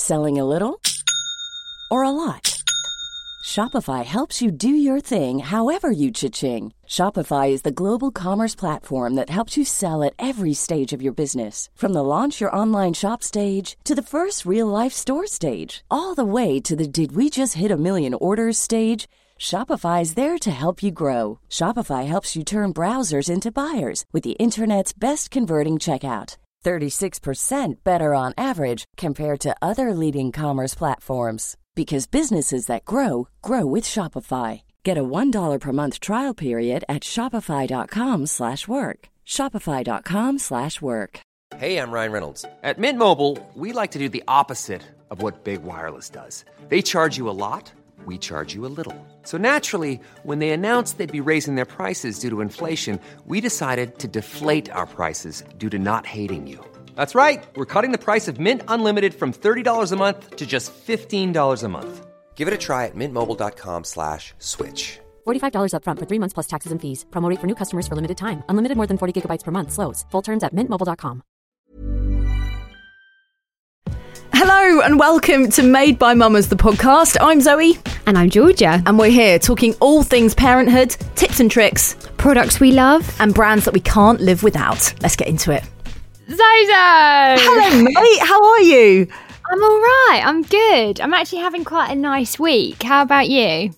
Selling a little or a lot? Shopify helps you do your thing however you cha-ching. Shopify is the global commerce platform that helps you sell at every stage of your business. From the launch your online shop stage to the first real-life store stage, all the way to the did we just hit a million orders stage. Shopify is there to help you grow. Shopify helps you turn browsers into buyers with the internet's best converting checkout. 36% better on average compared to other leading commerce platforms. Because businesses that grow, grow with Shopify. Get a $1 per month trial period at shopify.com/work. Shopify.com/work. Hey, I'm Ryan Reynolds. At Mint Mobile, we like to do the opposite of what Big Wireless does. They charge you a lot, we charge you a little. So naturally, when they announced they'd be raising their prices due to inflation, we decided to deflate our prices due to not hating you. That's right. We're cutting the price of Mint Unlimited from $30 a month to just $15 a month. Give it a try at mintmobile.com/switch. $45 up front for 3 months plus taxes and fees. Promo rate for new customers for limited time. Unlimited more than 40 gigabytes per month. Slows full terms at mintmobile.com. Hello and welcome to Made by Mamas, the podcast. I'm Zoe. And I'm Georgia. And we're here talking all things parenthood, tips and tricks, products we love, and brands that we can't live without. Let's get into it. Zozo! Hello, mate. How are you? I'm all right. I'm good. I'm actually having quite a nice week. How about you?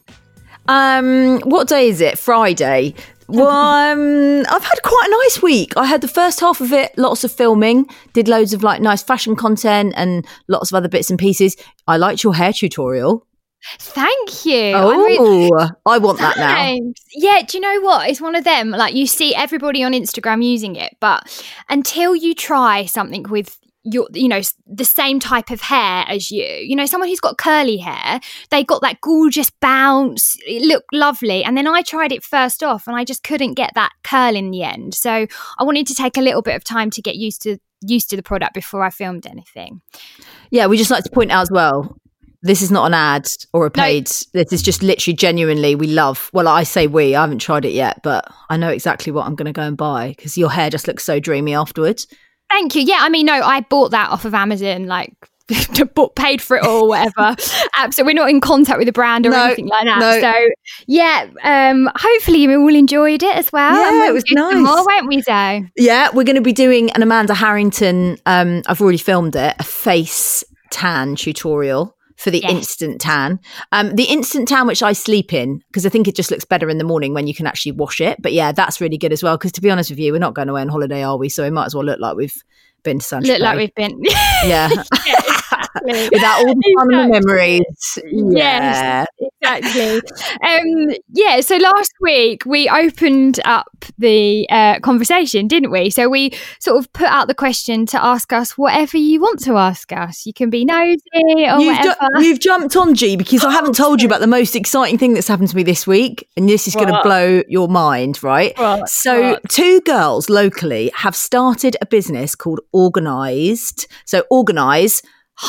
What day is it? Friday. Well, I've had quite a nice week. I had the first half of it, lots of filming, did loads of like nice fashion content and lots of other bits and pieces. I liked your hair tutorial. Thank you. I want that now. Yeah, do you know what? It's one of them. Like, you see everybody on Instagram using it, but until you try something with your, the same type of hair as you, someone who's got curly hair, they got that gorgeous bounce. It looked lovely. And then I tried it first off and I just couldn't get that curl in the end. So I wanted to take a little bit of time to get used to the product before I filmed anything. Yeah, we just like to point out as well, this is not an ad or a paid. No. This is just literally genuinely we love. Well, I say we. I haven't tried it yet, but I know exactly what I'm going to go and buy because your hair just looks so dreamy afterwards. Thank you. Yeah, I bought that off of Amazon, paid for it or whatever. So we're not in contact with the brand or anything like that. No. So yeah, hopefully you all enjoyed it as well. Yeah, it was nice. More, won't we, Zoe? Yeah, we're going to be doing an Amanda Harrington. I've already filmed it. A face tan tutorial. For the instant tan. The instant tan, which I sleep in, because I think it just looks better in the morning when you can actually wash it. But yeah, that's really good as well. Because to be honest with you, we're not going away on holiday, are we? So it might as well look like we've been to San Look like we've been. Yeah. Exactly. Without all the fun and memories. Yes, exactly. So last week we opened up the conversation, didn't we? So we sort of put out the question to ask us whatever you want to ask us. You can be nosy or whatever. You've jumped on, G, because I haven't told you about the most exciting thing that's happened to me this week. And this is going to blow your mind, right? Two girls locally have started a business called Organised. So Organise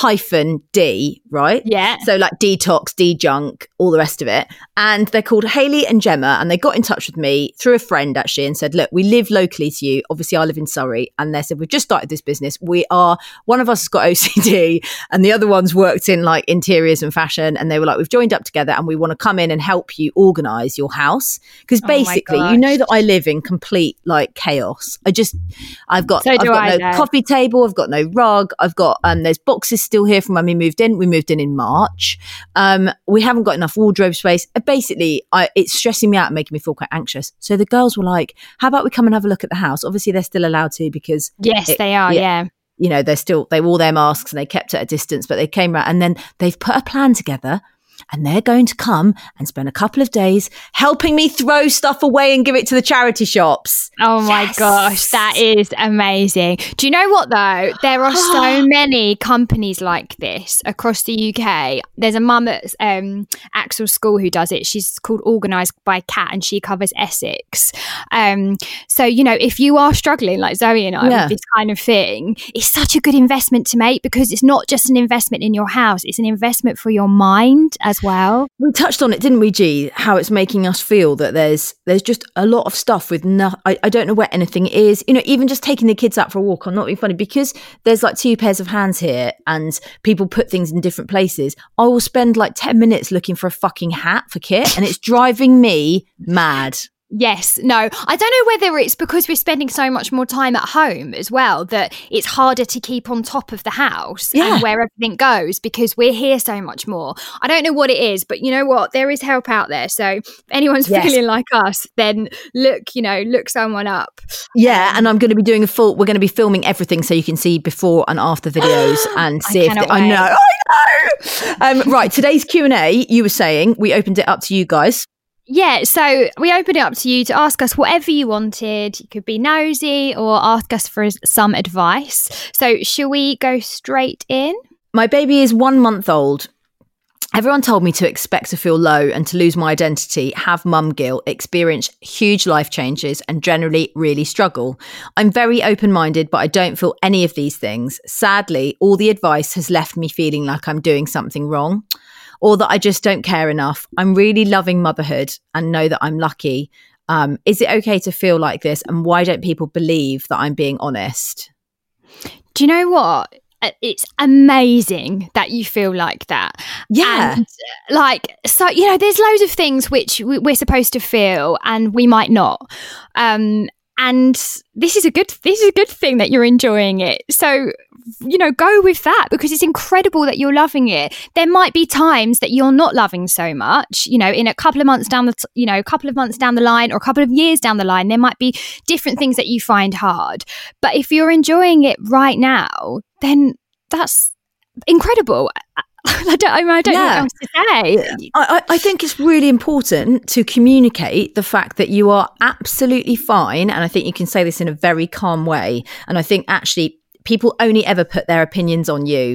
-D, right? Yeah. So like detox, de-junk, all the rest of it. And they're called Hayley and Gemma, and they got in touch with me through a friend actually and said, look, we live locally to you. Obviously I live in Surrey. And they said, we've just started this business. One of us has got OCD and the other one's worked in like interiors and fashion. And they were like, we've joined up together and we want to come in and help you organise your house. Because basically, you know that I live in complete like chaos. I've got no coffee table. I've got no rug. I've got, there's boxes still here from when we moved in. We moved in March. We haven't got enough wardrobe space. Basically, it's stressing me out and making me feel quite anxious. So the girls were like, how about we come and have a look at the house? Obviously, they're still allowed to because... Yes, they are, yeah. They wore their masks and they kept it at a distance, but they came around and then they've put a plan together. And they're going to come and spend a couple of days helping me throw stuff away and give it to the charity shops. Oh my gosh, that is amazing. Do you know what though? There are so many companies like this across the UK. There's a mum at Axel School who does it. She's called Organised by Kat and she covers Essex. So, if you are struggling like Zoe and I with this kind of thing, it's such a good investment to make because it's not just an investment in your house. It's an investment for your mind as well. We touched on it, didn't we, G? How it's making us feel that there's just a lot of stuff with I don't know where anything is. You know, even just taking the kids out for a walk, I'm not being funny, because there's like 2 pairs of hands here and people put things in different places. I will spend like 10 minutes looking for a fucking hat for Kit, and it's driving me mad. Yes, no, I don't know whether it's because we're spending so much more time at home as well that it's harder to keep on top of the house and where everything goes because we're here so much more. I don't know what it is, but you know what? There is help out there. So if anyone's feeling like us, then look someone up. Yeah, and I'm going to be doing we're going to be filming everything so you can see before and after videos and see I know. Right, today's Q&A, you were saying, we opened it up to you guys. Yeah, so we opened it up to you to ask us whatever you wanted. You could be nosy or ask us for some advice. So shall we go straight in? My baby is 1 month old. Everyone told me to expect to feel low and to lose my identity, have mum guilt, experience huge life changes and generally really struggle. I'm very open-minded, but I don't feel any of these things. Sadly, all the advice has left me feeling like I'm doing something wrong, or that I just don't care enough. I'm really loving motherhood and know that I'm lucky. Is it okay to feel like this? And why don't people believe that I'm being honest? Do you know what? It's amazing that you feel like that. Yeah. And so, you know, there's loads of things which we're supposed to feel and we might not. And this is a good thing that you're enjoying it. So, you know, go with that because it's incredible that you're loving it. There might be times that you're not loving so much, you know, in a couple of months down the line or a couple of years down the line, there might be different things that you find hard. But if you're enjoying it right now, then that's incredible. I don't know what else to say. I think it's really important to communicate the fact that you are absolutely fine. And I think you can say this in a very calm way. And I think actually people only ever put their opinions on you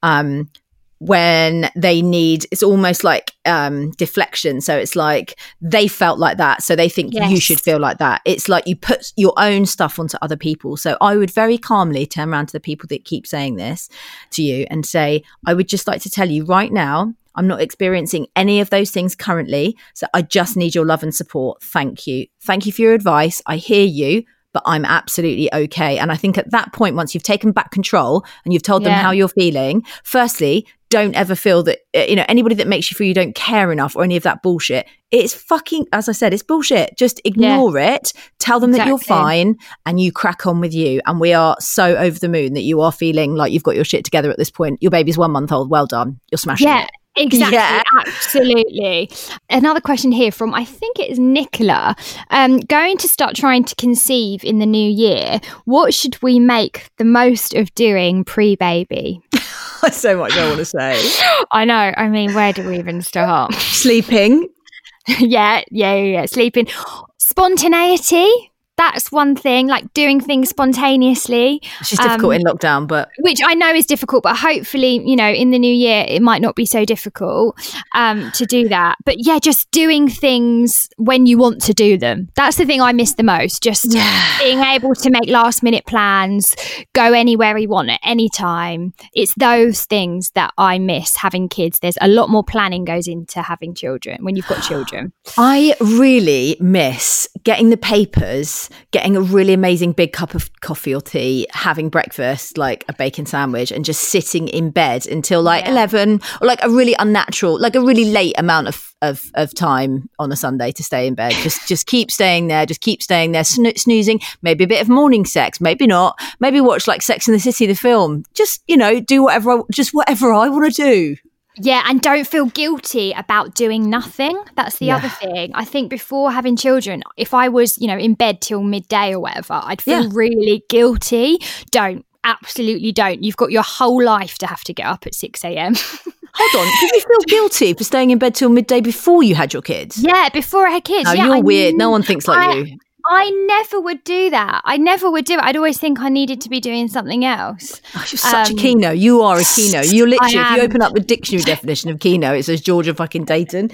when they need, it's almost like deflection. So it's like they felt like that, so they think you should feel like that. It's like you put your own stuff onto other people. So I would very calmly turn around to the people that keep saying this to you and say, I would just like to tell you right now, I'm not experiencing any of those things currently. So I just need your love and support. Thank you. Thank you for your advice. I hear you, but I'm absolutely okay. And I think at that point, once you've taken back control and you've told them how you're feeling, firstly, don't ever feel that, you know, anybody that makes you feel you don't care enough or any of that bullshit, it's fucking, as I said, it's bullshit. Just ignore it. Tell them that you're fine and you crack on with you. And we are so over the moon that you are feeling like you've got your shit together at this point. Your baby's 1 month old. Well done. You're smashing it. Exactly. Yeah. Absolutely. Another question here from, I think it is Nicola. Going to start trying to conceive in the new year. What should we make the most of doing pre-baby? So much I want to say. I know. I mean, where do we even start? Sleeping. Yeah. Sleeping. Spontaneity. That's one thing, like doing things spontaneously. Which is difficult in lockdown, but... Which I know is difficult, but hopefully, you know, in the new year, it might not be so difficult to do that. But yeah, just doing things when you want to do them. That's the thing I miss the most. Just being able to make last minute plans, go anywhere we want at any time. It's those things that I miss having kids. There's a lot more planning goes into having children when you've got children. I really miss getting the papers, getting a really amazing big cup of coffee or tea, having breakfast, like a bacon sandwich, and just sitting in bed until like 11, or like a really unnatural, like a really late amount of time on a Sunday to stay in bed. Just keep staying there, snoozing, maybe a bit of morning sex, maybe not, maybe watch like Sex and the City, the film, just, you know, do whatever I want to do. Yeah, and don't feel guilty about doing nothing. That's the other thing. I think before having children, if I was, you know, in bed till midday or whatever, I'd feel really guilty. Absolutely don't. You've got your whole life to have to get up at 6 a.m. Hold on, did you feel guilty for staying in bed till midday before you had your kids? Yeah, before I had kids. No, you're weird. No one thinks like you. I never would do that. I never would do it. I'd always think I needed to be doing something else. Oh, you're such a Keno. You are a Keno. You're literally, if you open up the dictionary definition of Keno, it says Georgia fucking Dayton.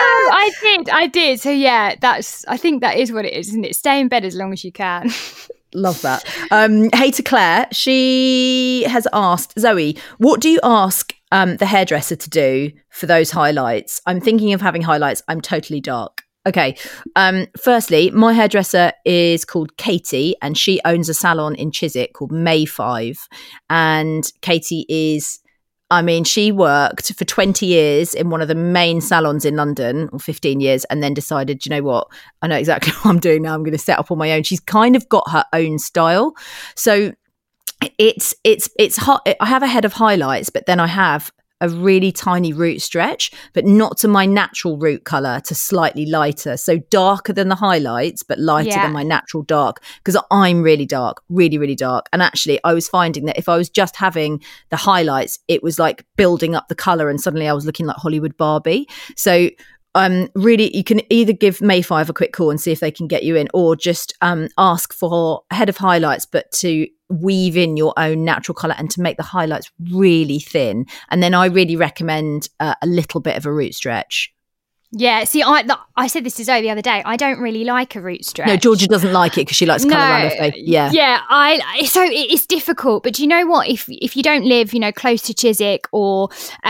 I did. So yeah, I think that is what it is, isn't it? Stay in bed as long as you can. Love that. Hey to Claire, she has asked, Zoe, what do you ask the hairdresser to do for those highlights? I'm thinking of having highlights. I'm totally dark. Okay. Firstly, my hairdresser is called Katie, and she owns a salon in Chiswick called May 5. And Katie is, she worked for 20 years in one of the main salons in London, or 15 years, and then decided, you know what, I know exactly what I'm doing now. I'm going to set up on my own. She's kind of got her own style. So it's hot. I have a head of highlights, but then I have a really tiny root stretch, but not to my natural root colour, to slightly lighter. So darker than the highlights, but lighter than my natural dark, because I'm really dark, really, really dark. And actually, I was finding that if I was just having the highlights, it was like building up the colour, and suddenly I was looking like Hollywood Barbie. So really, you can either give May 5 a quick call and see if they can get you in, or just ask for a head of highlights, but to weave in your own natural colour and to make the highlights really thin. And then I really recommend a little bit of a root stretch. Yeah, see, I said this to Zoe the other day. I don't really like a root stretch. No, Georgia doesn't like it because she likes colour around her face. Yeah, so it's difficult. But do you know what? If you don't live, close to Chiswick, or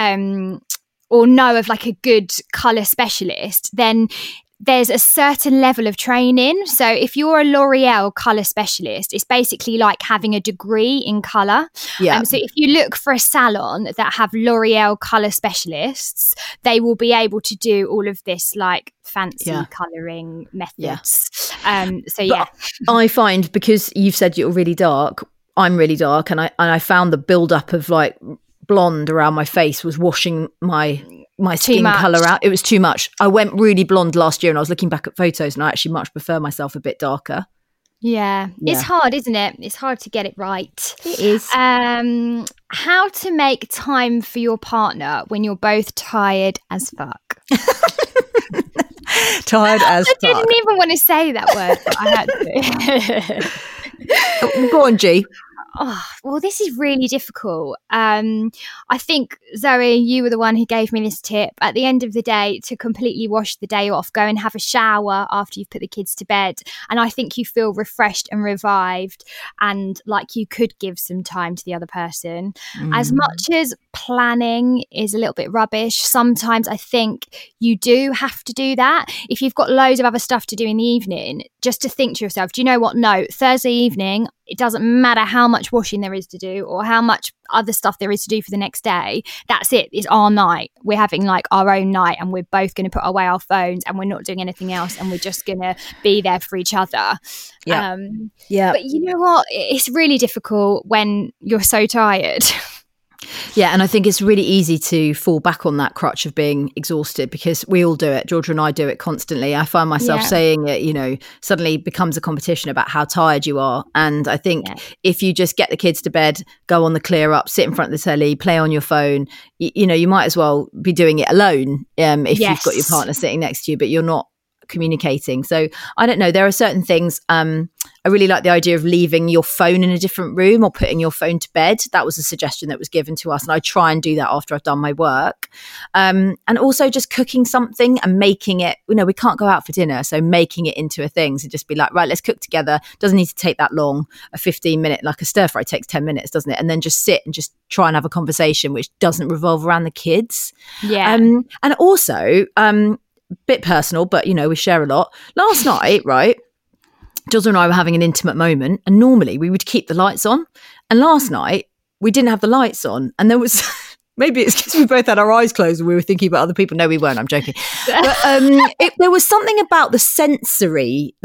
know of like a good colour specialist, then there's a certain level of training. So if you're a L'Oreal colour specialist, it's basically like having a degree in colour. Yeah. So if you look for a salon that have L'Oreal colour specialists, they will be able to do all of this like fancy colouring methods. But I find, because you've said you're really dark, I'm really dark, and I found the build up of like blonde around my face was washing my skin colour out. It was too much. I went really blonde last year, and I was looking back at photos, and I actually much prefer myself a bit darker. Yeah. It's hard, isn't it? It's hard to get it right. It is. How to make time for your partner when you're both tired as fuck. Tired as fuck. I didn't even want to say that word, but I had to. Go on, G. Oh, well, this is really difficult. I think, Zoe, you were the one who gave me this tip. At the end of the day, to completely wash the day off, go and have a shower after you've put the kids to bed. And I think you feel refreshed and revived, and like you could give some time to the other person. As much as planning is a little bit rubbish, sometimes I think you do have to do that. If you've got loads of other stuff to do in the evening, just to think to yourself, do you know what? No, Thursday evening, it doesn't matter how much washing there is to do or how much other stuff there is to do for the next day. That's it. It's our night. We're having like our own night, and we're both going to put away our phones, and we're not doing anything else, and we're just going to be there for each other. Yeah. But you know what? It's really difficult when you're so tired. Yeah, and I think it's really easy to fall back on that crutch of being exhausted, because we all do it. Georgia and I do it constantly. I find myself saying it, suddenly becomes a competition about how tired you are. And I think if you just get the kids to bed, go on the clear up, sit in front of the telly, play on your phone, you might as well be doing it alone if you've got your partner sitting next to you, but you're not communicating. So I don't know, there are certain things. I really like the idea of leaving your phone in a different room or putting your phone to bed. That was a suggestion that was given to us, and I try and do that after I've done my work. And also just cooking something and making it, we can't go out for dinner, so making it into a thing. So just be like, right, let's cook together. Doesn't need to take that long. A 15-minute, like a stir fry takes 10 minutes, doesn't it? And then just sit and just try and have a conversation which doesn't revolve around the kids. Yeah. And also, bit personal, but we share a lot. Last night, right, Jules and I were having an intimate moment, and normally we would keep the lights on, and last night we didn't have the lights on, and there was maybe it's because we both had our eyes closed and we were thinking about other people. No, we weren't. I'm joking. But there was something about the sensory,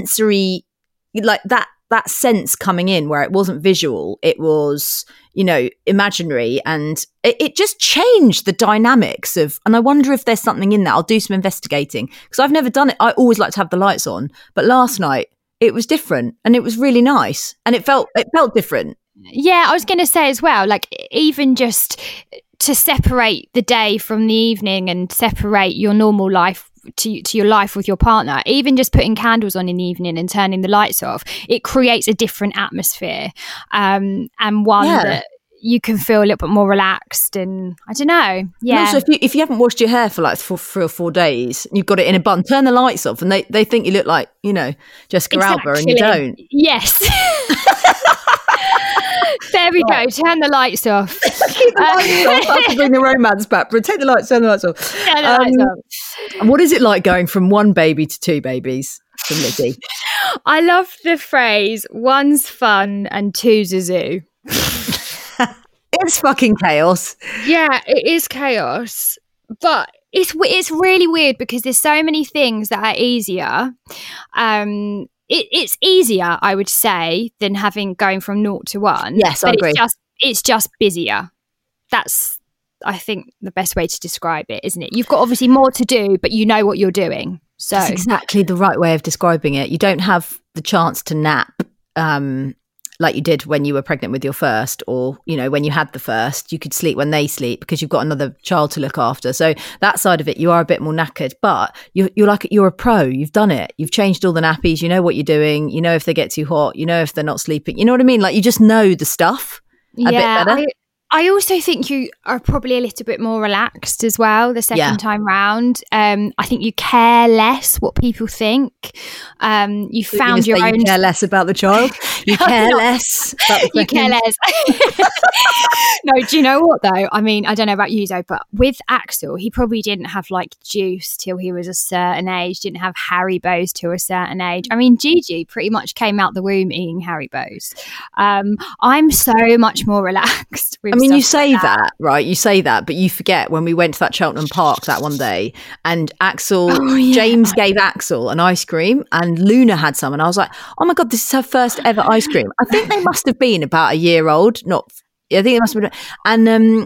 like that sense coming in, where it wasn't visual, it was imaginary, and it just changed the dynamics of. And I wonder if there's something in that. I'll do some investigating, because I've never done it. I always like to have the lights on, but last night it was different, and it was really nice, and it felt different. Yeah, I was going to say as well, like even just to separate the day from the evening and separate your normal life to your life with your partner, even just putting candles on in the evening and turning the lights off, it creates a different atmosphere, and one that you can feel a little bit more relaxed, and I don't know. Yeah. And also, if you haven't washed your hair for like 3 or 4 days, you've got it in a bun, turn the lights off, and they think you look like, Jessica Alba, and you don't. Yes. There we go. Turn the lights off. Keep the lights off. I have to bring the romance back, but take the lights, turn the lights off. Turn the lights off. And what is it like going from 1 baby to 2 babies from Lizzie? I love the phrase, 1's fun and 2's a zoo. It's fucking chaos. Yeah, it is chaos. But it's really weird because there's so many things that are easier. It's easier, I would say, than going from 0 to 1. Yes, I agree. It's just busier. That's, I think, the best way to describe it, isn't it? You've got obviously more to do, but you know what you're doing. So that's exactly the right way of describing it. You don't have the chance to nap like you did when you were pregnant with your first, or when you had the first. You could sleep when they sleep because you've got another child to look after. So that side of it, you are a bit more knackered, but you're a pro. You've done it. You've changed all the nappies. You know what you're doing. You know if they get too hot. You know if they're not sleeping. You know what I mean? Like, you just know the stuff a bit better. I also think you are probably a little bit more relaxed as well the second time round. I think you care less what people think. You found your own. You care less about the child. You care less. You care less. No, do you know what though? I mean, I don't know about you though, but with Axel, he probably didn't have like juice till he was a certain age. Didn't have Haribos till a certain age. I mean, Gigi pretty much came out the womb eating Haribos. I'm so much more relaxed with. I mean, you say that, right? You say that, but you forget when we went to that Cheltenham Park that one day, and James gave Axel an ice cream, and Luna had some, and I was like, "Oh my god, this is her first ever ice cream." I think they must have been about a year old. I think it must have been.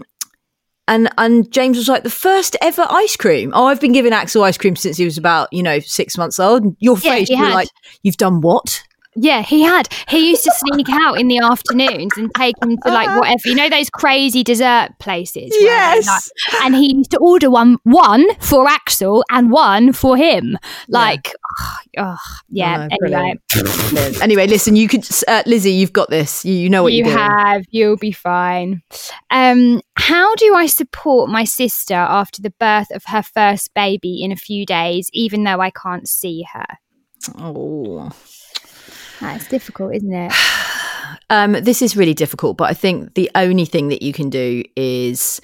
And James was like, "The first ever ice cream." Oh, I've been giving Axel ice cream since he was about 6 months old. Your face, you were like, "You've done what?" Yeah, he had. He used to sneak out in the afternoons and take him to like whatever, those crazy dessert places. Yes. And he used to order one for Axel and one for him. Like, yeah. Anyway, listen, you could, Lizzie, you've got this. You know what you're doing. You'll be fine. How do I support my sister after the birth of her first baby in a few days, even though I can't see her? Oh. That's difficult, isn't it? This is really difficult, but I think the only thing that you can do is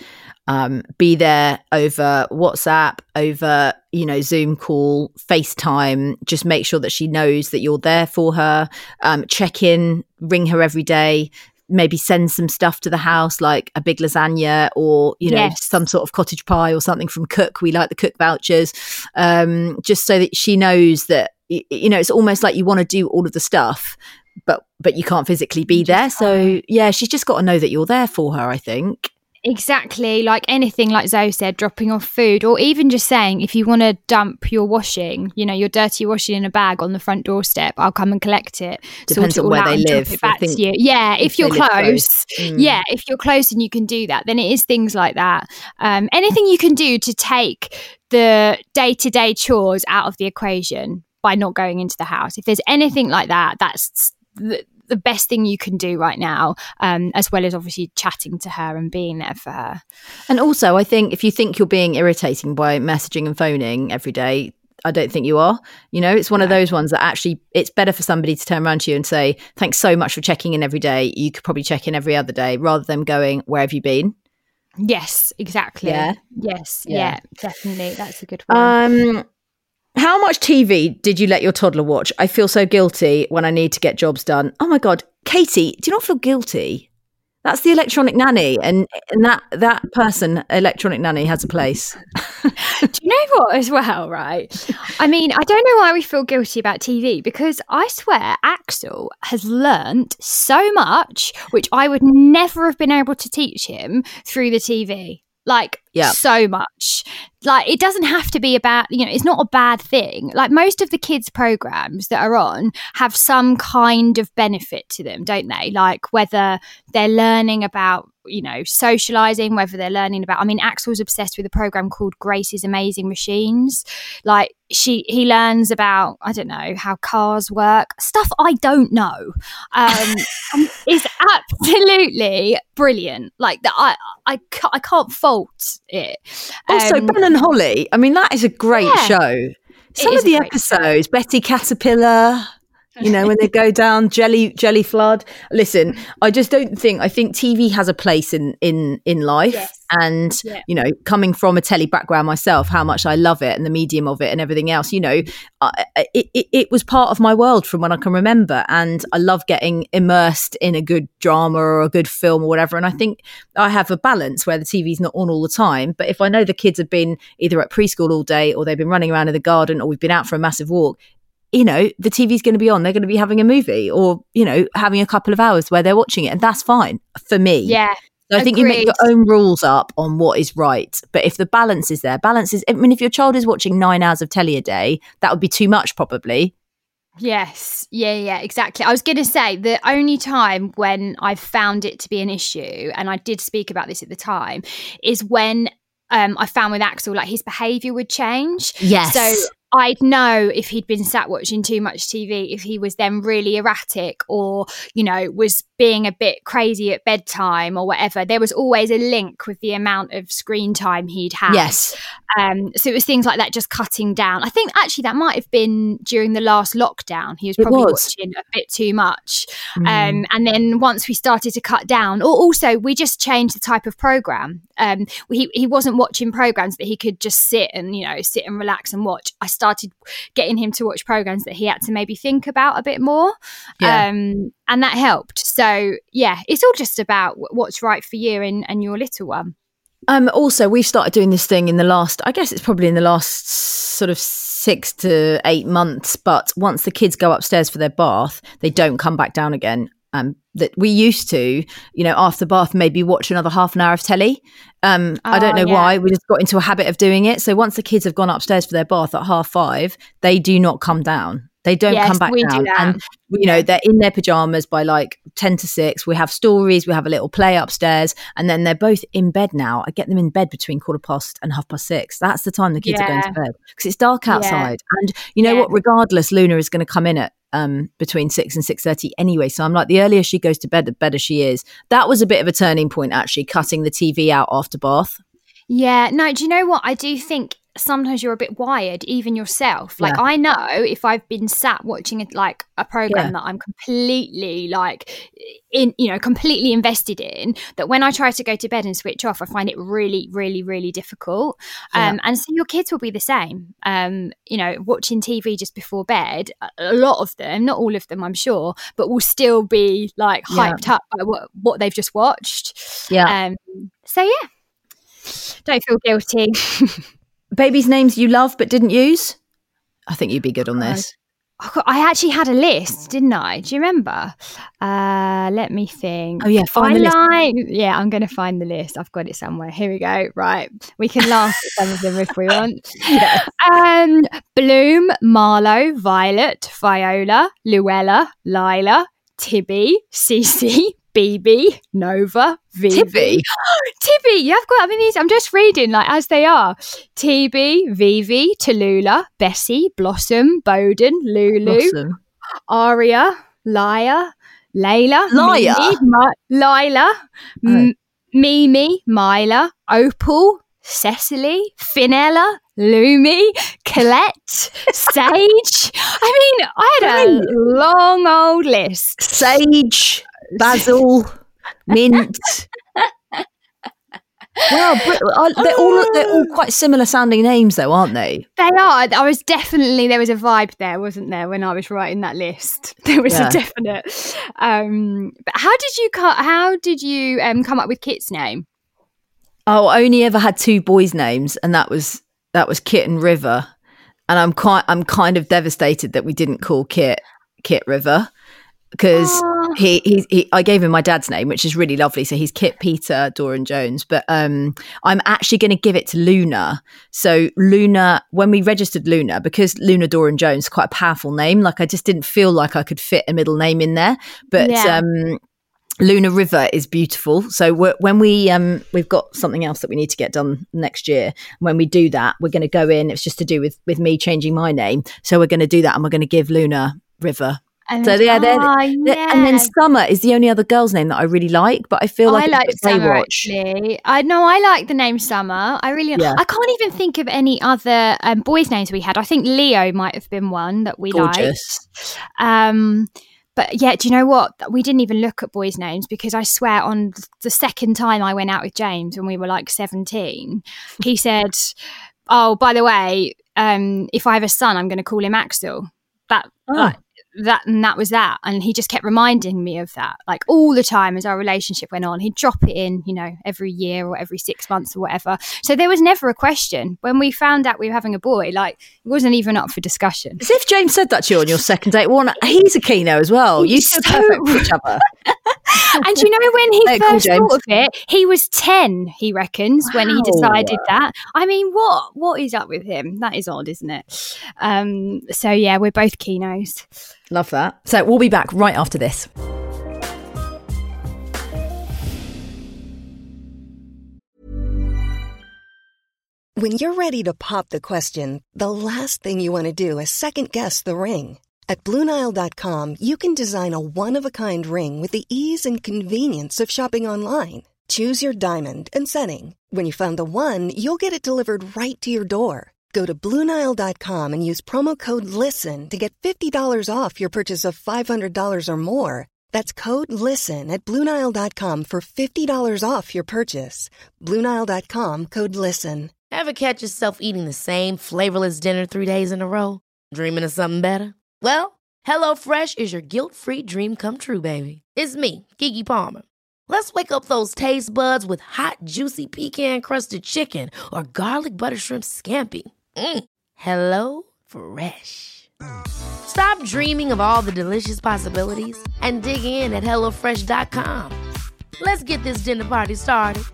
be there over WhatsApp, over, Zoom call, FaceTime. Just make sure that she knows that you're there for her. Check in, ring her every day. Maybe send some stuff to the house, like a big lasagna or, some sort of cottage pie or something from Cook. We like the Cook vouchers, just so that she knows that, it's almost like you want to do all of the stuff, but you can't physically be there. So, yeah, she's just got to know that you're there for her, I think. Exactly. Like anything, like Zoe said, dropping off food, or even just saying, if you want to dump your washing, your dirty washing in a bag on the front doorstep, I'll come and collect it. Depends on where they live. Yeah, if you're close. Yeah, if you're close and you can do that, then it is things like that. Anything you can do to take the day-to-day chores out of the equation by not going into the house. If there's anything like that, that's the best thing you can do right now, as well as obviously chatting to her and being there for her. And also, I think if you think you're being irritating by messaging and phoning every day, I don't think you are. It's one of those ones that actually it's better for somebody to turn around to you and say, "Thanks so much for checking in every day. You could probably check in every other day," rather than going, "Where have you been?" Yes, exactly. Yeah. Yes. Yeah, definitely. That's a good one. How much TV did you let your toddler watch? I feel so guilty when I need to get jobs done. Oh my God. Katie, do you not feel guilty? That's the electronic nanny, and that person, electronic nanny, has a place. Do you know what as well, right? I mean, I don't know why we feel guilty about TV, because I swear Axel has learnt so much, which I would never have been able to teach him through the TV. Like, so much. Like, it doesn't have to be about, it's not a bad thing. Like, most of the kids' programs that are on have some kind of benefit to them, don't they? Like, whether they're learning about, socializing, whether they're learning about, Axel's obsessed with a program called Grace's Amazing Machines. Like, he learns about, I don't know, how cars work, stuff I don't know. It's absolutely brilliant. Like, that, I can't fault it. Also, Ben and Holly, that is a great show. Some of the episodes, Betty Caterpillar, when they go down Jelly Flood. Listen, I think TV has a place in life. Yes. And, coming from a telly background myself, how much I love it and the medium of it and everything else, it was part of my world from when I can remember. And I love getting immersed in a good drama or a good film or whatever. And I think I have a balance where the TV's not on all the time. But if I know the kids have been either at preschool all day or they've been running around in the garden or we've been out for a massive walk, the TV's going to be on. They're going to be having a movie or, having a couple of hours where they're watching it. And that's fine for me. Yeah. So I think you make your own rules up on what is right. But if the balance is there, if your child is watching 9 hours of telly a day, that would be too much probably. Yes. Yeah, exactly. I was going to say the only time when I found it to be an issue, and I did speak about this at the time, is when I found with Axel, like, his behaviour would change. Yes. So I'd know if he'd been sat watching too much TV, if he was then really erratic or, was being a bit crazy at bedtime or whatever. There was always a link with the amount of screen time he'd had. Yes. So it was things like that, just cutting down. I think actually that might have been during the last lockdown. He was probably watching a bit too much. And then once we started to cut down, or also we just changed the type of program. He wasn't watching programs that he could just sit and relax and watch. I started getting him to watch programs that he had to maybe think about a bit more. And that helped. So yeah, it's all just about what's right for you and your little one. Also, we've started doing this thing in the last sort of 6 to 8 months. But once the kids go upstairs for their bath, they don't come back down again. That we used to, after bath, maybe watch another half an hour of telly. I don't know why. We just got into a habit of doing it. So once the kids have gone upstairs for their bath at 5:30, they do not come down. They don't come back down. And, they're in their pajamas by like 10 to 6. We have stories. We have a little play upstairs. And then they're both in bed now. I get them in bed between 5:15 and 6:30. That's the time the kids are going to bed because it's dark outside. And you know what? Regardless, Luna is going to come in at between 6 and 6:30 anyway. So I'm like, the earlier she goes to bed, the better she is. That was a bit of a turning point, actually, cutting the TV out after bath. Yeah. No, do you know what? I do think sometimes you're a bit wired, even yourself. Like, I know if I've been sat watching a program that I'm completely completely invested in, that when I try to go to bed and switch off, I find it really, really, really difficult. And so your kids will be the same. Watching TV just before bed, a lot of them, not all of them, I'm sure, but will still be like hyped up by what they've just watched. So yeah, don't feel guilty. Babies' names you love but didn't use? I think you'd be good on this. I actually had a list, didn't I? Do you remember? Let me think. Oh, yeah, find the list. Yeah, I'm going to find the list. I've got it somewhere. Here we go. Right. We can laugh at some of them if we want. Bloom, Marlo, Violet, Viola, Luella, Lila, Tibby, Cece, BB, Nova, Vivi. Tibby, you have got, I'm just reading as they are. TB, Vivi, Tallulah, Bessie, Blossom, Bowden, Lulu, Aria, Layla, Mimi, Mila, Opal, Cecily, Finella, Lumi, Colette, Sage. I had a long old list. Sage, Basil, Mint. Wow, they're all quite similar sounding names though, aren't they? They are. There was a vibe there, wasn't there, when I was writing that list? There was a definite. But how did you come up with Kit's name? Oh, I only ever had 2 boys' names, and that was Kit and River. And I'm kind of devastated that we didn't call Kit River, because I gave him my dad's name, which is really lovely. So he's Kit Peter Doran Jones. But I'm actually going to give it to Luna. So Luna, when we registered Luna, because Luna Doran Jones is quite a powerful name, like I just didn't feel like I could fit a middle name in there. But Luna River is beautiful. So when we've got something else that we need to get done next year. When we do that, we're going to go in. It's just to do with me changing my name. So we're going to do that, and we're going to give Luna River. And and then Summer is the only other girl's name that I really like, but I feel like I like Summer actually. I like the name Summer. I really I can't even think of any other boys' names we had. I think Leo might have been one that we Gorgeous. liked. But yeah, do you know what? We didn't even look at boys' names because I swear on the second time I went out with James when we were like 17, he said, "Oh, by the way, if I have a son, I'm going to call him Axel." That was that, and he just kept reminding me of that, like all the time as our relationship went on. He'd drop it in, every year or every 6 months or whatever. So there was never a question when we found out we were having a boy. Like it wasn't even up for discussion. As if James said that to you on your second date. Well, he's a Keno as well. You two are perfect for each other. And when he first thought of it, he was 10. He reckons when he decided that. I mean, what is up with him? That is odd, isn't it? So yeah, we're both Kenos. Love that. So we'll be back right after this. When you're ready to pop the question, the last thing you want to do is second-guess the ring. At BlueNile.com, you can design a one-of-a-kind ring with the ease and convenience of shopping online. Choose your diamond and setting. When you find the one, you'll get it delivered right to your door. Go to BlueNile.com and use promo code LISTEN to get $50 off your purchase of $500 or more. That's code LISTEN at BlueNile.com for $50 off your purchase. BlueNile.com, code LISTEN. Ever catch yourself eating the same flavorless dinner 3 days in a row? Dreaming of something better? Well, HelloFresh is your guilt-free dream come true, baby. It's me, Keke Palmer. Let's wake up those taste buds with hot, juicy pecan-crusted chicken or garlic butter shrimp scampi. Hello Fresh. Stop dreaming of all the delicious possibilities and dig in at HelloFresh.com. Let's get this dinner party started.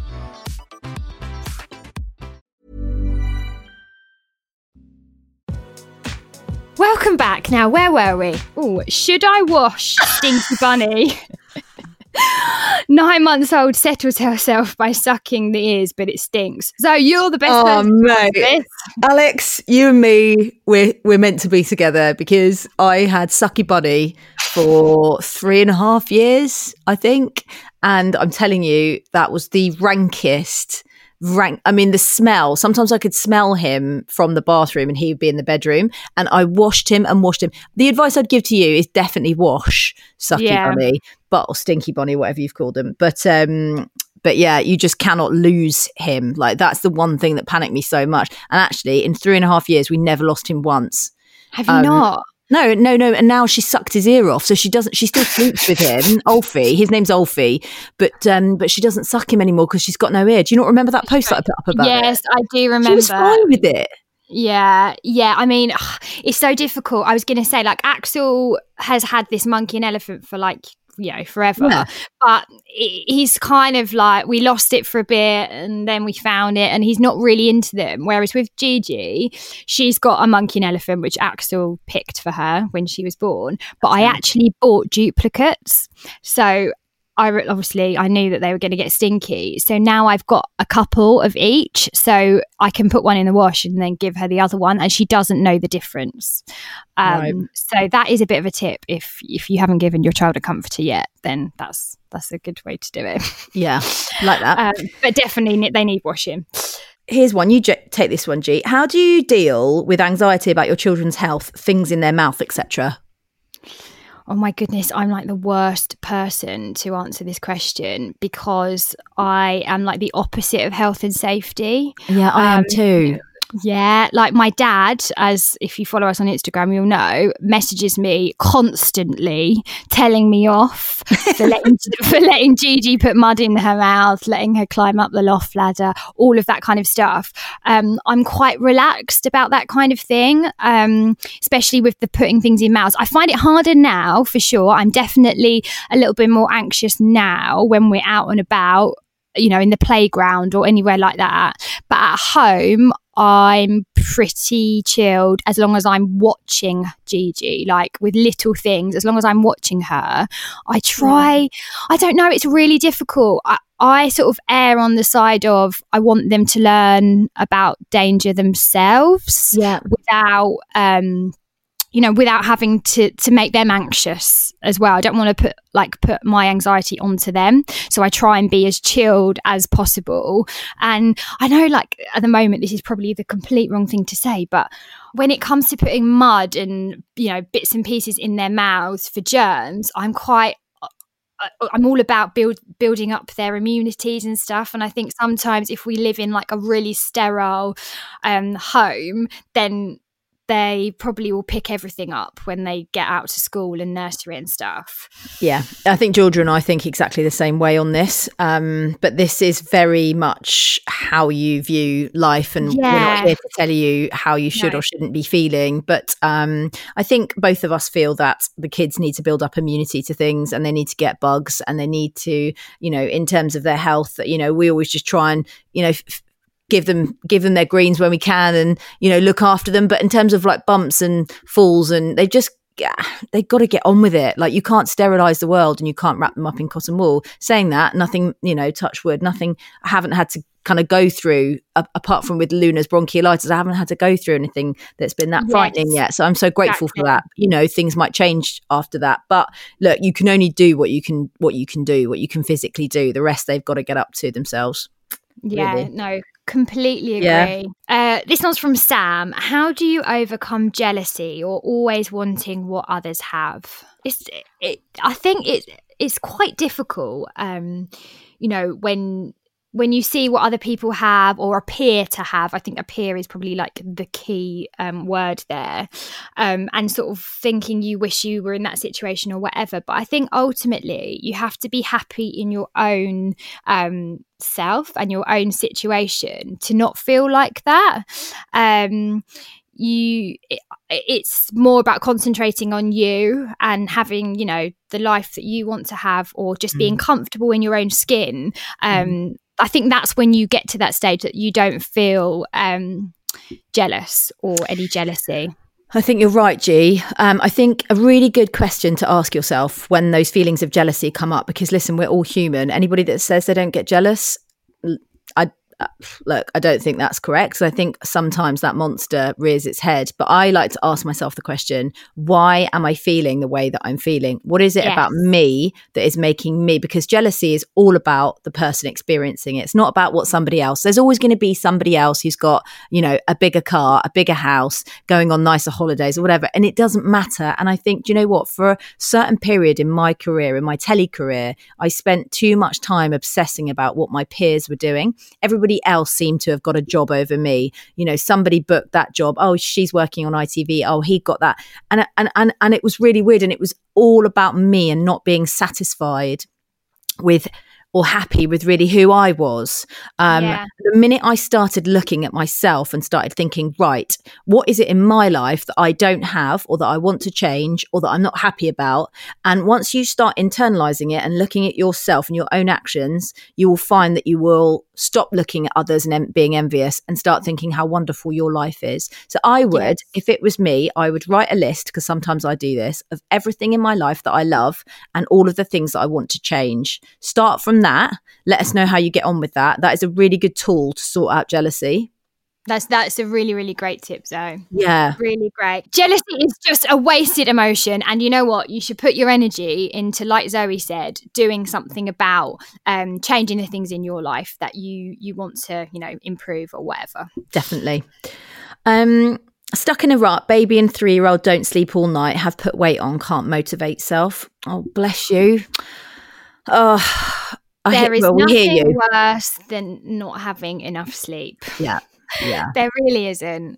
Welcome back. Now, where were we? Oh, should I wash Stinky Bunny? 9 months old settles herself by sucking the ears, but it stinks. So you're the best person for this. Alex, you and me, we're meant to be together because I had Sucky Bunny for 3.5 years, I think. And I'm telling you, that was the rankest. I mean, the smell. Sometimes I could smell him from the bathroom and he would be in the bedroom, and I washed him and washed him. The advice I'd give to you is definitely wash Sucky Bunny, or Stinky Bunny, whatever you've called him. But yeah, you just cannot lose him. Like, that's the one thing that panicked me so much. And actually, in 3.5 years, we never lost him once. Have you not? No. And now she sucked his ear off. So she still sleeps with him. Ulfie. His name's Ulfie. But she doesn't suck him anymore because she's got no ear. Do you not remember that post that I put up about it? Yes, I do remember. She was fine with it. Yeah. I mean, it's so difficult. I was going to say, like, Axel has had this monkey and elephant for forever. Yeah. But he's kind of like, we lost it for a bit and then we found it, and he's not really into them. Whereas with Gigi, she's got a monkey and elephant, which Axel picked for her when she was born. But I actually bought duplicates. So I knew that they were going to get stinky. So now I've got a couple of each. So I can put one in the wash and then give her the other one. And she doesn't know the difference. Right. So that is a bit of a tip. If you haven't given your child a comforter yet, then that's a good way to do it. Yeah, like that. But definitely they need washing. Here's one. You take this one, G. How do you deal with anxiety about your children's health, things in their mouth, etc.? Oh my goodness, I'm like the worst person to answer this question because I am like the opposite of health and safety. Yeah, I am too. Yeah, like my dad, as if you follow us on Instagram, you'll know, messages me constantly telling me off for letting Gigi put mud in her mouth, letting her climb up the loft ladder, all of that kind of stuff. I'm quite relaxed about that kind of thing, especially with the putting things in mouths. I find it harder now, for sure. I'm definitely a little bit more anxious now when we're out and about, you know, in the playground or anywhere like that. But at home, I'm pretty chilled as long as I'm watching Gigi, like with little things. As long as I'm watching her, I try. I don't know, it's really difficult. I sort of err on the side of I want them to learn about danger themselves without without having to make them anxious as well. I don't want to put my anxiety onto them. So I try and be as chilled as possible. And I know, like, at the moment, this is probably the complete wrong thing to say, but when it comes to putting mud and, you know, bits and pieces in their mouths for germs, I'm all about building up their immunities and stuff. And I think sometimes if we live in like a really sterile home, then they probably will pick everything up when they get out to school and nursery and stuff. Yeah, I think Georgia and I think exactly the same way on this. But this is very much how you view life, and we're not here to tell you how you should or shouldn't be feeling. But I think both of us feel that the kids need to build up immunity to things, and they need to get bugs, and they need to, you know, in terms of their health, you know, we always just try and, you know, give them their greens when we can, and, you know, look after them. But in terms of like bumps and falls, and they've got to get on with it. Like, you can't sterilize the world and you can't wrap them up in cotton wool. Saying that, nothing, you know, touch wood, nothing I haven't had to kind of go through, apart from with Luna's bronchiolitis, I haven't had to go through anything that's been that frightening yet. So I'm so grateful for that. You know, things might change after that, but look, you can only do what you can physically do. The rest they've got to get up to themselves. Yeah, really. No, completely agree. This one's from Sam. How do you overcome jealousy or always wanting what others have? I think it's quite difficult. You know, when you see what other people have or appear to have. I think appear is probably like the key word there, and sort of thinking you wish you were in that situation or whatever. But I think ultimately you have to be happy in your own self and your own situation to not feel like that. It's more about concentrating on you and having, you know, the life that you want to have, or just being comfortable in your own skin. I think that's when you get to that stage that you don't feel jealous or any jealousy. I think you're right, G. I think a really good question to ask yourself when those feelings of jealousy come up, because listen, we're all human. Anybody that says they don't get jealous, I don't think that's correct. So I think sometimes that monster rears its head. But I like to ask myself the question, why am I feeling the way that I'm feeling? What is it about me that is making me? Because jealousy is all about the person experiencing it. It's not about what somebody else. There's always going to be somebody else who's got, you know, a bigger car, a bigger house, going on nicer holidays or whatever. And it doesn't matter. And I think, do you know what? For a certain period in my career, in my telly career, I spent too much time obsessing about what my peers were doing. Everybody else seemed to have got a job over me. You know, somebody booked that job. Oh, she's working on ITV. Oh, he got that. And it was really weird. And it was all about me and not being satisfied with or happy with really who I was. The minute I started looking at myself and started thinking, right, what is it in my life that I don't have or that I want to change or that I'm not happy about? And once you start internalizing it and looking at yourself and your own actions, you will find that you will stop looking at others and being envious and start thinking how wonderful your life is. So I would, if it was me, I would write a list, because sometimes I do this, of everything in my life that I love and all of the things that I want to change. Start from that. Let us know how you get on with that. That is a really good tool to sort out jealousy. That's a really, really great tip, Zoe. Yeah. Really great. Jealousy is just a wasted emotion. And you know what? You should put your energy into, like Zoe said, doing something about changing the things in your life that you want to, you know, improve or whatever. Definitely. Stuck in a rut, baby and 3-year-old don't sleep all night, have put weight on, can't motivate self. Oh, bless you. There is nothing worse than not having enough sleep. Yeah. Yeah. There really isn't.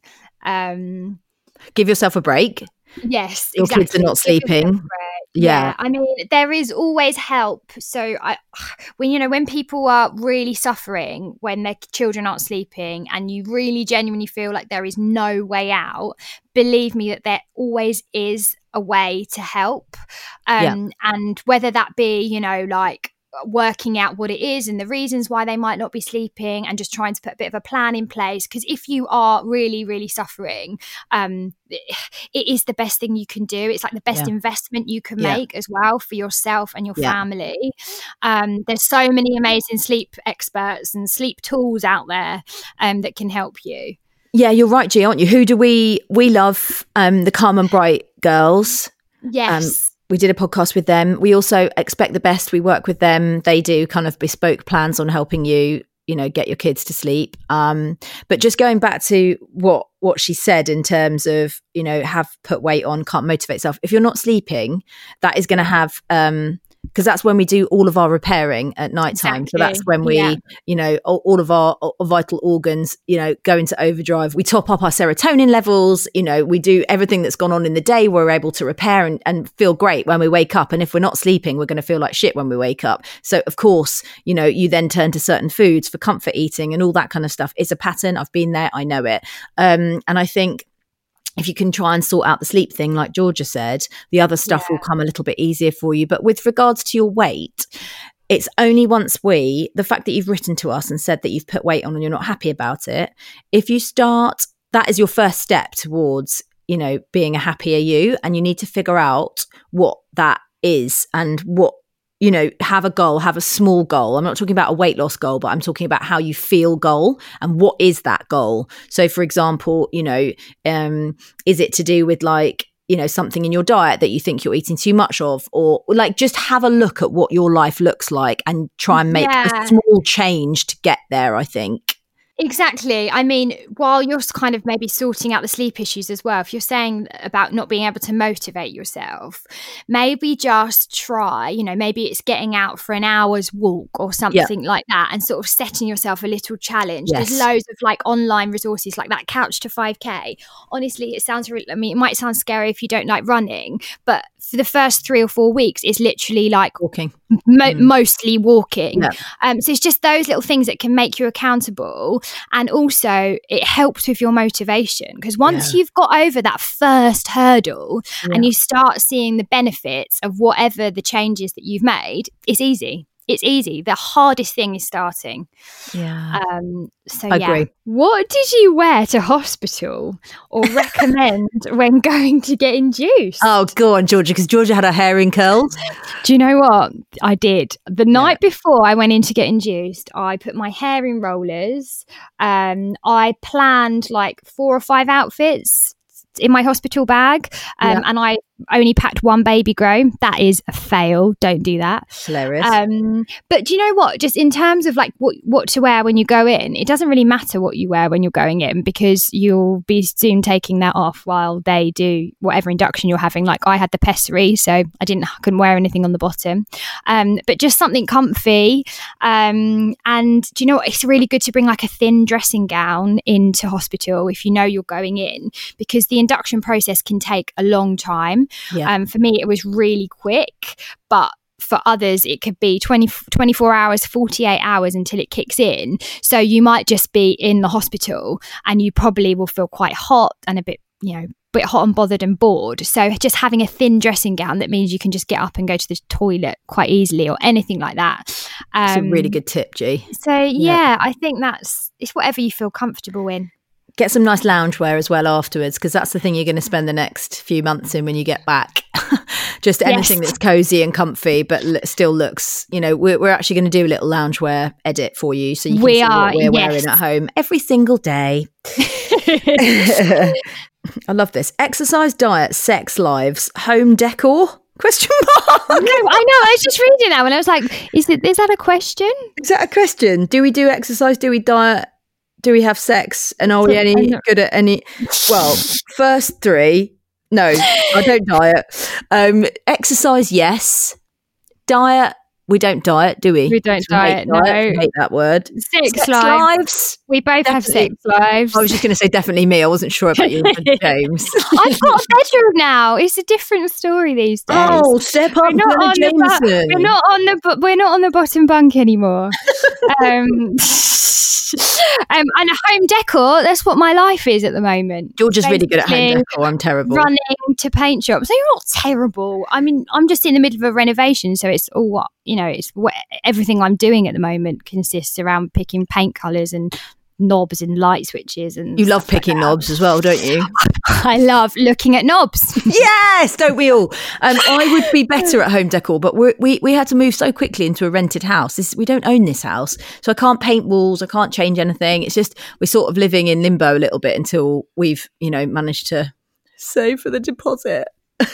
Give yourself a break. Yes, Your exactly. kids are not sleeping. Yeah, I mean, there is always help. So when people are really suffering, when their children aren't sleeping, and you really genuinely feel like there is no way out, believe me that there always is a way to help. And whether that be, like working out what it is and the reasons why they might not be sleeping, and just trying to put a bit of a plan in place, because if you are really, really suffering, it is the best thing you can do. It's like the best investment you can make as well for yourself and your family. There's so many amazing sleep experts and sleep tools out there that can help you. Yeah, you're right, G, aren't you? Who do we love? The Calm and Bright girls. Yes. We did a podcast with them. We also Expect the Best. We work with them. They do kind of bespoke plans on helping you, get your kids to sleep. But just going back to what she said in terms of, have put weight on, can't motivate yourself. If you're not sleeping, that is going to have, because that's when we do all of our repairing at nighttime. Exactly. So that's when we, all of our vital organs, go into overdrive. We top up our serotonin levels. We do everything that's gone on in the day. We're able to repair and feel great when we wake up. And if we're not sleeping, we're going to feel like shit when we wake up. So of course, you then turn to certain foods for comfort eating and all that kind of stuff. It's a pattern. I've been there. I know it. And I think if you can try and sort out the sleep thing, like Georgia said, the other stuff will come a little bit easier for you. But with regards to your weight, it's only once the fact that you've written to us and said that you've put weight on and you're not happy about it, if you start, that is your first step towards, being a happier you. And you need to figure out what that is and what, have a goal, have a small goal. I'm not talking about a weight loss goal, but I'm talking about how you feel goal and what is that goal. So for example, is it to do with something in your diet that you think you're eating too much of, or just have a look at what your life looks like and try and make a small change to get there, I think. Exactly. I mean, while you're kind of maybe sorting out the sleep issues as well, if you're saying about not being able to motivate yourself, maybe just try, maybe it's getting out for an hour's walk or something like that, and sort of setting yourself a little challenge. Yes. There's loads of online resources like that Couch to 5K. Honestly, it sounds really, it might sound scary if you don't like running, but for the first 3 or 4 weeks, it's literally walking. Mostly walking. Yeah. So it's just those little things that can make you accountable. And also it helps with your motivation, because once you've got over that first hurdle and you start seeing the benefits of whatever the changes that you've made, it's easy. It's easy. The hardest thing is starting. Yeah. So I agree. What did you wear to hospital or recommend when going to get induced? Oh, go on, Georgia, because Georgia had her hair in curls. Do you know what I did? The night before I went in to get induced, I put my hair in rollers. I planned 4 or 5 outfits in my hospital bag, and I only packed one baby grow. That is a fail. Don't do that. Hilarious. But do you know what? Just in terms of what to wear when you go in, it doesn't really matter what you wear when you're going in, because you'll be soon taking that off while they do whatever induction you're having. I had the pessary, so I couldn't wear anything on the bottom. But just something comfy. And do you know what? It's really good to bring a thin dressing gown into hospital if you know you're going in, because the induction process can take a long time. For me, it was really quick, but for others, it could be 24 hours, 48 hours until it kicks in. So you might just be in the hospital and you probably will feel quite hot and a bit hot and bothered and bored. So just having a thin dressing gown, that means you can just get up and go to the toilet quite easily or anything like that. It's a really good tip, G. So I think it's whatever you feel comfortable in. Get some nice loungewear as well afterwards, because that's the thing you're going to spend the next few months in when you get back. Just anything that's cozy and comfy, but still looks, we're actually going to do a little loungewear edit for you, so you can see what we're wearing at home every single day. I love this. Exercise, diet, sex lives, home decor? Question mark. No, I know. I was just reading that and I was like, is that a question? Is that a question? Do we do exercise? Do we diet? Do we have sex? And are we any good at any? Well, first 3. No, I don't diet. Exercise, yes. Diet, We don't diet, do we? We don't diet, no. I hate that word. Sex lives. We both have sex lives. I was just going to say definitely me. I wasn't sure about you, James. I've got a bedroom now. It's a different story these days. Oh, step up, we're not on the bottom bunk anymore. And home decor, that's what my life is at the moment. You're just really good at home decor. I'm terrible. Running to paint shops. So you're not terrible. I mean, I'm just in the middle of a renovation, so it's all what, it's what everything I'm doing at the moment consists around picking paint colours and knobs and light switches. And you love picking knobs as well, don't you? I love looking at knobs. Yes, don't we all? I would be better at home decor, but we had to move so quickly into a rented house. We don't own this house, so I can't paint walls, I can't change anything. It's just we're sort of living in limbo a little bit until we've managed to save for the deposit.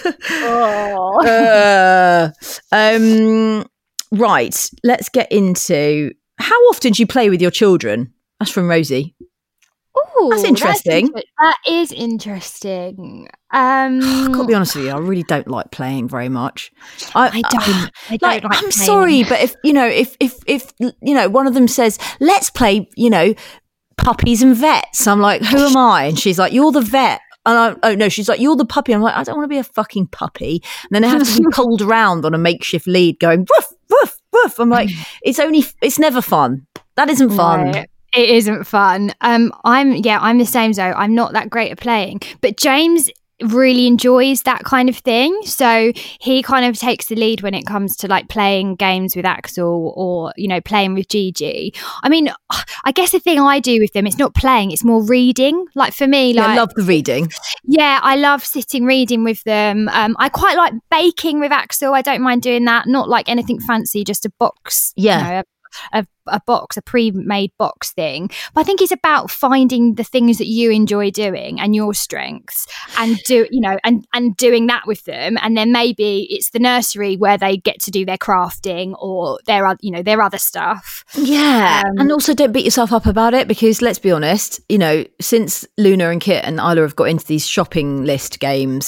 Right, let's get into how often do you play with your children? That's from Rosie. Oh, that's interesting. That is interesting. I've got to be honest with you, I really don't like playing very much. I don't like I'm playing. sorry, but if one of them says, let's play, puppies and vets, I'm like, who am I? And she's like, you're the vet. And she's like, you're the puppy. I'm like, I don't want to be a fucking puppy. And then I have to be pulled around on a makeshift lead going, woof, woof, woof. I'm like, it's never fun. That isn't fun. No, it isn't fun. I'm the same, Zoe. I'm not that great at playing. But James really enjoys that kind of thing. So he kind of takes the lead when it comes to like playing games with Axel or, playing with Gigi. I mean, I guess the thing I do with them, it's not playing, it's more reading. Like for me, I love the reading. Yeah, I love sitting reading with them. I quite like baking with Axel. I don't mind doing that. Not like anything fancy, just a box. Yeah. A box, a pre-made box thing. But I think it's about finding the things that you enjoy doing and your strengths and and doing that with them. And then maybe it's the nursery where they get to do their crafting or their other stuff. Yeah. And also don't beat yourself up about it, because let's be honest, since Luna and Kit and Isla have got into these shopping list games,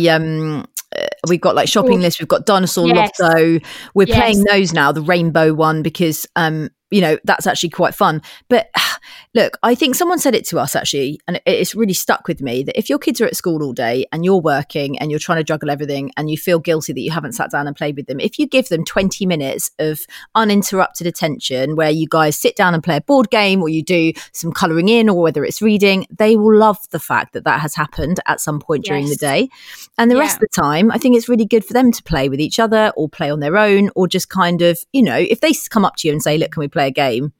we've got like shopping lists, we've got Dinosaur Lotto, we're playing those now, the rainbow one, because that's actually quite fun. But look, I think someone said it to us actually, and it's really stuck with me, that if your kids are at school all day and you're working and you're trying to juggle everything and you feel guilty that you haven't sat down and played with them, if you give them 20 minutes of uninterrupted attention where you guys sit down and play a board game, or you do some colouring in, or whether it's reading, they will love the fact that has happened at some point during the day. And the rest of the time, I think it's really good for them to play with each other or play on their own, or just kind of, if they come up to you and say, look, can we play a game?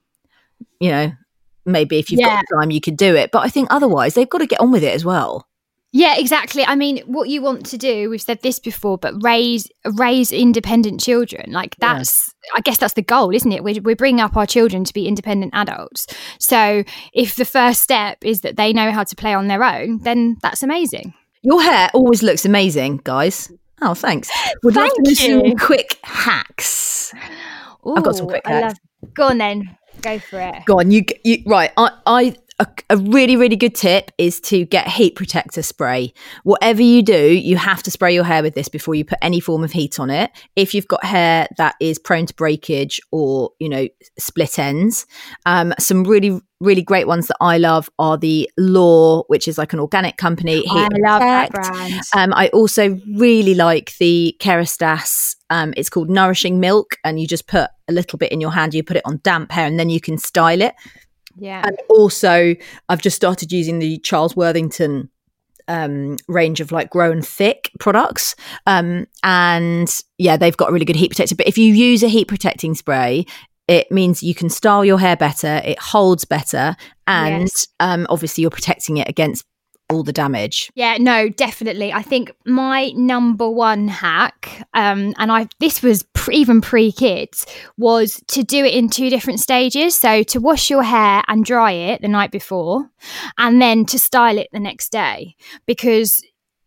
Maybe if you've got time you could do it, but I think otherwise they've got to get on with it as well. Yeah, exactly. I mean, what you want to do, we've said this before, but raise independent children. Like that's, I guess that's the goal, isn't it? We're bringing up our children to be independent adults. So if the first step is that they know how to play on their own, then that's amazing. Your hair always looks amazing, guys. Oh, thanks. Would love to listen to quick hacks. Ooh, I've got some quick hacks. Go on then. Go for it. Go on. You right. A really, really good tip is to get heat protector spray. Whatever you do, you have to spray your hair with this before you put any form of heat on it. If you've got hair that is prone to breakage or, split ends, some really, really great ones that I love are the Law, which is like an organic company. I love that brand. I also really like the Kerastase. It's called Nourishing Milk, and you just put a little bit in your hand, you put it on damp hair, and then you can style it. Yeah. And also I've just started using the Charles Worthington range of like Grow and Thick products. And they've got a really good heat protector. But if you use a heat protecting spray, it means you can style your hair better, it holds better, and obviously you're protecting it against all the damage. Yeah, no, definitely. I think my number one hack, this was even pre-kids, was to do it in 2 different stages. So to wash your hair and dry it the night before, and then to style it the next day. Because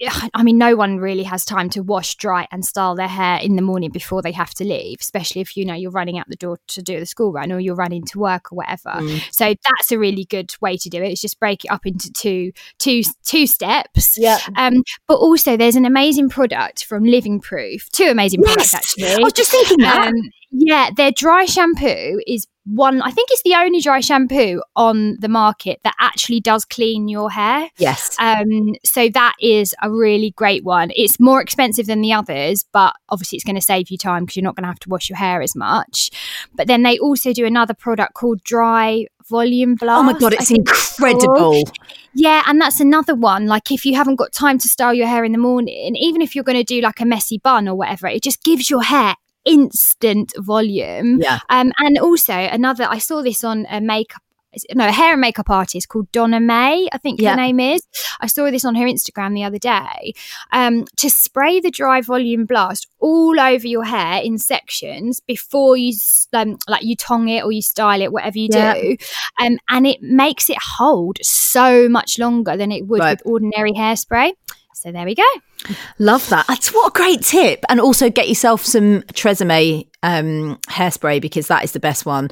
I mean, no one really has time to wash, dry and style their hair in the morning before they have to leave, especially if, you're running out the door to do the school run or you're running to work or whatever. So that's a really good way to do it. It's just break it up into two steps. Yeah. But also there's an amazing product from Living Proof, two amazing products actually. I was just thinking that. Yeah, their dry shampoo is I think it's the only dry shampoo on the market that actually does clean your hair. Yes. So that is a really great one. It's more expensive than the others, but obviously it's going to save you time because you're not going to have to wash your hair as much. But then they also do another product called Dry Volume Blast. Oh my God, it's incredible. Yeah, and that's another one. Like if you haven't got time to style your hair in the morning, even if you're going to do like a messy bun or whatever, it just gives your hair instant volume. Yeah. And also another, I saw this on a hair and makeup artist called Donna May, I think her name is. I saw this on her Instagram the other day. To spray the Dry Volume Blast all over your hair in sections before you like you tong it or you style it, whatever you do, and it makes it hold so much longer than it would with ordinary hairspray. So there we go. Love that. That's what a great tip. And also get yourself some Tresemme hairspray because that is the best one.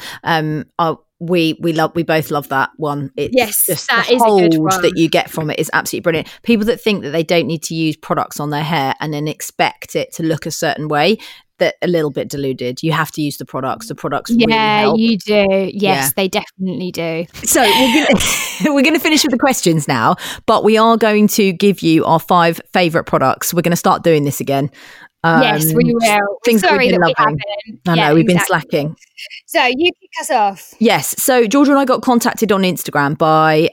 We both love that one. It's just that the is a good hold one that you get from it is absolutely brilliant. People that think that they don't need to use products on their hair and then expect it to look a certain way, that a little bit deluded. You have to use the products. The products really help. You do. Yes, they definitely do. So we're going to finish with the questions now, but we are going to give you our 5 favourite products. We're going to start doing this again. Yes, we will. Things Sorry we've been that loving. we haven't. I know, we've been slacking. So you kick us off. Yes. So Georgia and I got contacted on Instagram by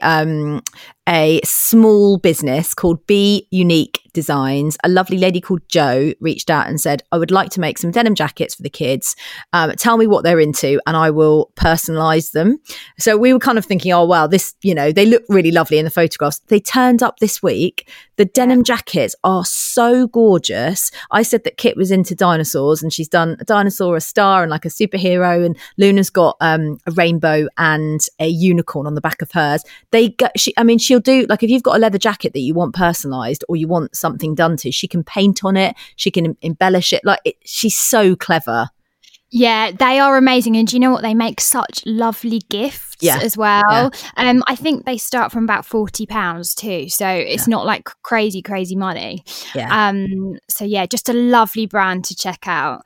a small business called Be Unique Designs. A lovely lady called Jo reached out and said, I would like to make some denim jackets for the kids. Tell me what they're into and I will personalise them. So we were kind of thinking, oh, wow, this, they look really lovely in the photographs. They turned up this week. The denim jackets are so gorgeous. I said that Kit was into dinosaurs and she's done a dinosaur, a star and like a superhero. And Luna's got a rainbow and a unicorn on the back of hers. She'll do, like, if you've got a leather jacket that you want personalised or you want something done to, she can paint on it, she can embellish it. She's so clever. Yeah, they are amazing. And do you know what? They make such lovely gifts as well. Yeah. I think they start from about £40 too. So it's not like crazy money. Yeah. So yeah, just a lovely brand to check out.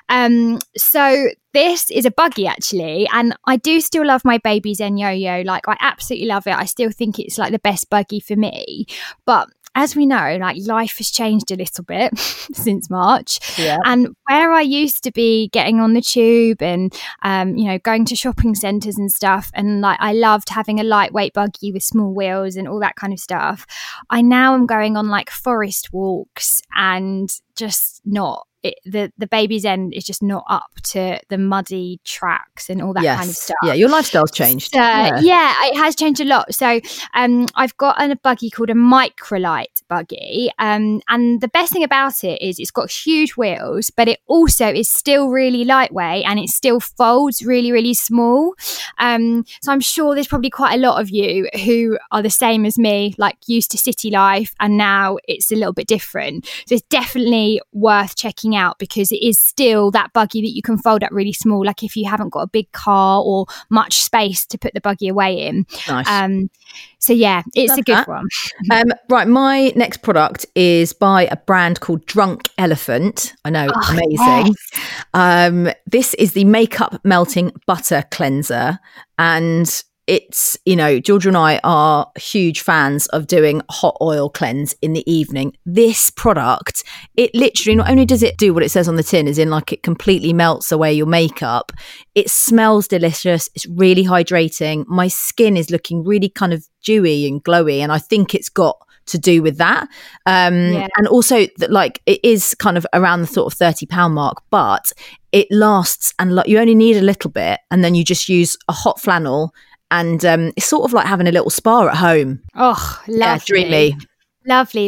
So this is a buggy actually. And I do still love my Baby Zen Yo-Yo. Like I absolutely love it. I still think it's like the best buggy for me. But as we know, like life has changed a little bit since March. Yeah. And where I used to be getting on the tube and, going to shopping centres and stuff, and like I loved having a lightweight buggy with small wheels and all that kind of stuff, I now am going on like forest walks and just not. The Baby Zen is just not up to the muddy tracks and all that kind of stuff. Yeah, your lifestyle's changed. Yeah, it has changed a lot. So I've got a buggy called a Microlight buggy. And the best thing about it is it's got huge wheels, but it also is still really lightweight and it still folds really, really small. So I'm sure there's probably quite a lot of you who are the same as me, like used to city life and now it's a little bit different. So it's definitely worth checking out because it is still that buggy that you can fold up really small, like if you haven't got a big car or much space to put the buggy away in. Nice. So yeah, it's Love a good that. one. Right, my next product is by a brand called Drunk Elephant. I know, amazing. Yes. This is the Makeup Melting Butter Cleanser, and it's, Georgia and I are huge fans of doing hot oil cleanse in the evening. This product, it literally, not only does it do what it says on the tin, as in like it completely melts away your makeup, it smells delicious. It's really hydrating. My skin is looking really kind of dewy and glowy, and I think it's got to do with that. And also that, like, it is kind of around the sort of £30 mark, but it lasts, and you only need a little bit, and then you just use a hot flannel. And it's sort of like having a little spa at home. Oh, lovely. Yeah, dreamy. Lovely.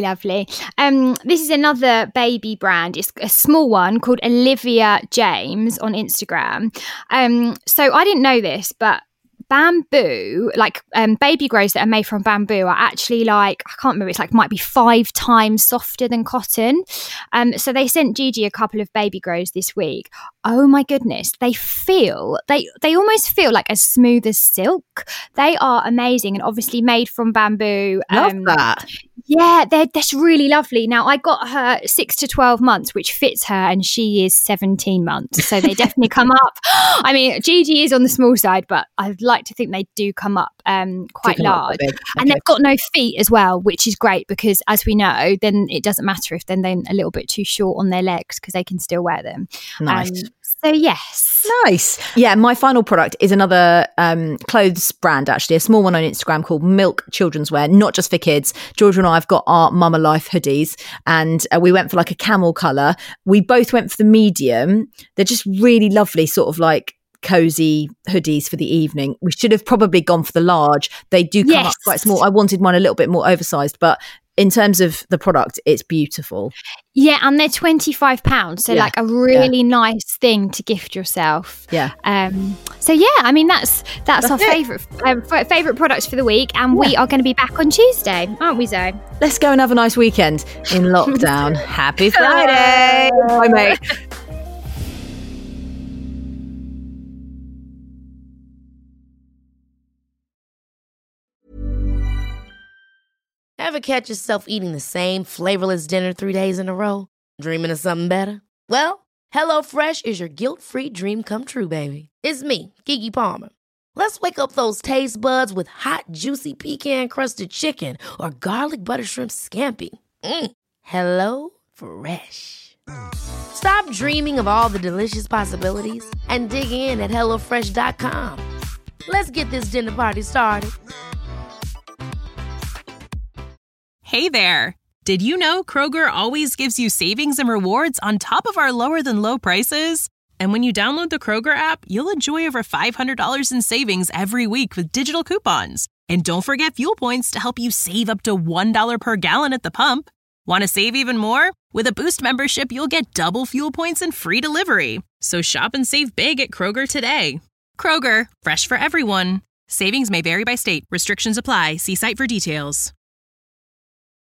This is another baby brand. It's a small one called Olivia James on Instagram. So I didn't know this, but bamboo, like baby grows that are made from bamboo are actually like, I can't remember, it's like might be 5 times softer than cotton. So they sent Gigi a couple of baby grows this week. Oh my goodness, they almost feel like as smooth as silk. They are amazing and obviously made from bamboo. Love that. Yeah, that's really lovely. Now, I got her 6 to 12 months, which fits her, and she is 17 months. So they definitely come up. I mean, Gigi is on the small side, but I'd like to think they do come up quite large. Okay. And they've got no feet as well, which is great because, as we know, then it doesn't matter if they're a little bit too short on their legs because they can still wear them. Nice. So, yes. Nice. Yeah, my final product is another clothes brand, actually, a small one on Instagram called Milk Children's Wear, not just for kids. Georgia and I have got our Mama Life hoodies and we went for like a camel colour. We both went for the medium. They're just really lovely, sort of like cozy hoodies for the evening. We should have probably gone for the large. They do come up quite small. I wanted one a little bit more oversized, but in terms of the product, it's beautiful. Yeah, and they're £25, so like a really nice thing to gift yourself. Yeah. So yeah, I mean that's our favourite products for the week, and we are going to be back on Tuesday, aren't we, Zoe? Let's go and have a nice weekend in lockdown. Happy Friday. Bye, mate. Ever catch yourself eating the same flavorless dinner 3 days in a row? Dreaming of something better? Well, HelloFresh is your guilt-free dream come true, baby. It's me, Keke Palmer. Let's wake up those taste buds with hot, juicy pecan-crusted chicken or garlic butter shrimp scampi. Hello Fresh. Stop dreaming of all the delicious possibilities and dig in at HelloFresh.com. Let's get this dinner party started. Hey there! Did you know Kroger always gives you savings and rewards on top of our lower-than-low prices? And when you download the Kroger app, you'll enjoy over $500 in savings every week with digital coupons. And don't forget fuel points to help you save up to $1 per gallon at the pump. Want to save even more? With a Boost membership, you'll get double fuel points and free delivery. So shop and save big at Kroger today. Kroger, fresh for everyone. Savings may vary by state. Restrictions apply. See site for details.